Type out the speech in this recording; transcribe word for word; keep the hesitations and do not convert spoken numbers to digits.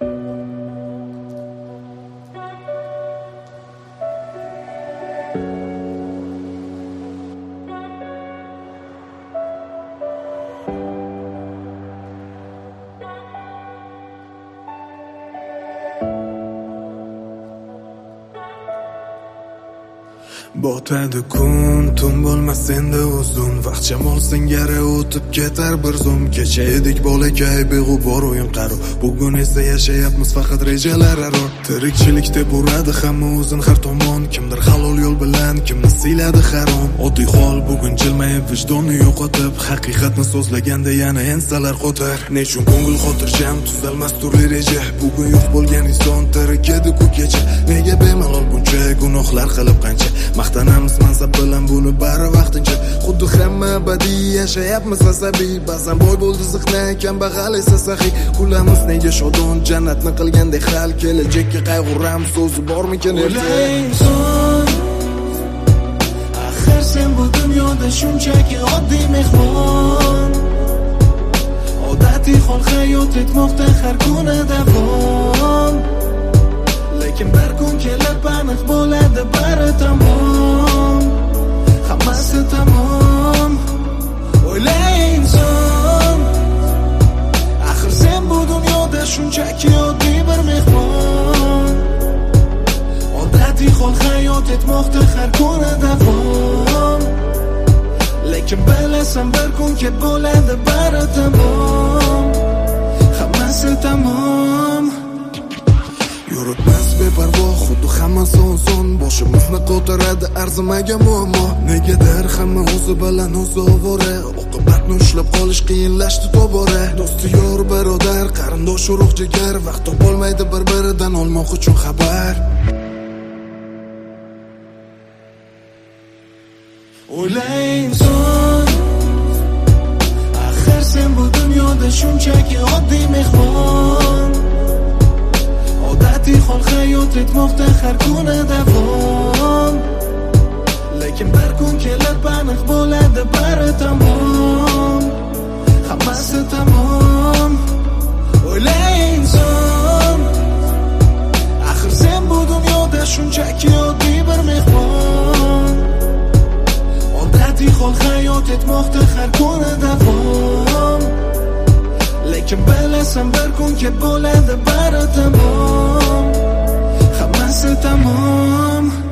Botadi kun, tun bo'lmas endi uzun, vaqt shamol singari o'tib ketar bir zum. Kecha edik bolakay, beg'ubor o'yin qaru, bugun esa yashayapmiz faqat rejalar aro. Tirikchilik deb uradi hamma o'zin har tomon, kimdir halol yo'l bilan kimni siyladi harom. Oddiy hol bugun jilmayib vijdonni yo'qotib, haqiqatni so'zlaganda yana ensalar qotar. Nechun ko'ngil xotirjam tuzalmas turli reja, bugun yo'q bo'lgan inson tirik edi-ku kecha. Nega bemalol buncha gunohlar qilib qancha maqtanamiz mansab bilan, buni bari vaqtincha. Xuddi hamma abadiy yashayapmiz asabiy, ba'zan boy bo'ldi ziqna, kambag'al esa saxiy. Kulamiz nega shodon, jannatni qilgandek hal, kelajakka qayg'uramiz, so'zi bormikan erta. Inson, axir sen bu dunyoda shunchaki oddiy mehmon, odatiy hol hayot etmoqda har kuni davom. Lekin bir kun kelib aniq bo'ladi bari tamom, hammasi tamom. O'yla inson, axir sen bu dunyoda shunchaki oddiy bir mehmon, odatiy hol hayot etmoqda har kuni davom. Lekin bilasan bir kun kelib bo'ladi bari tamom, hammasi tamom. Yuribmiz beparvo, xuddi hammasi oson, boshimizni ko'taradi arzimagan muammo. Negadir hamma o'zi bilan o'zi ovora, oqibatni ushlab qolish qiyinlashdi tobora. Do'sti, yor, birodar, qarindosh, urug' jigar, vaqt topolmaydi bir-biridan olmoq uchun xabar. O'yla inson, axir sen bu dunyoda shunchaki oddiy mehmon, odatiy hol hayot etmoqda har kuni davom. Lekin bir kun kelib aniq bo'ladi bari tamom, hammasi tamom. O'yla inson, axir sen bu dunyoda shunchaki oddiy bir mehmon, odatiy hol hayot etmoqda har kuni davom. Lekin bilasan bir kun kelib bo'ladi bari tamom, hammasi tamom.